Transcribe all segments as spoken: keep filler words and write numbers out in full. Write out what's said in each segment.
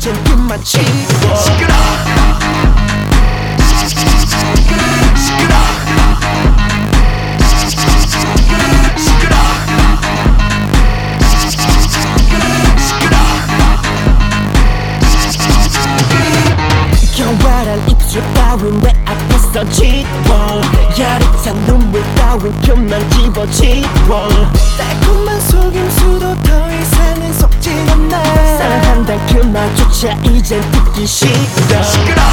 이젠 그만 치워. 시끄러 겨와란 입술 따윈 내 앞에서 지워. 야릇한 눈물 따윈 그만 집어지워. 달콤한 속임수도 더 이상은 속진 않아. 사랑한단 그 말조차 이젠 듣기 싫어. 시끄러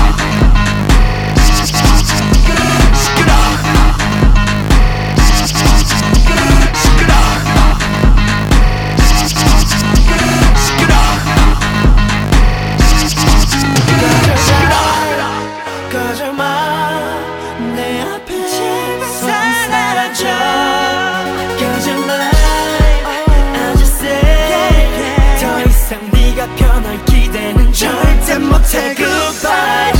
내 앞에서 사라져. Cause you're mine, I just say 더 이상 네가 변할 기대는 절대 못해. Goodbye.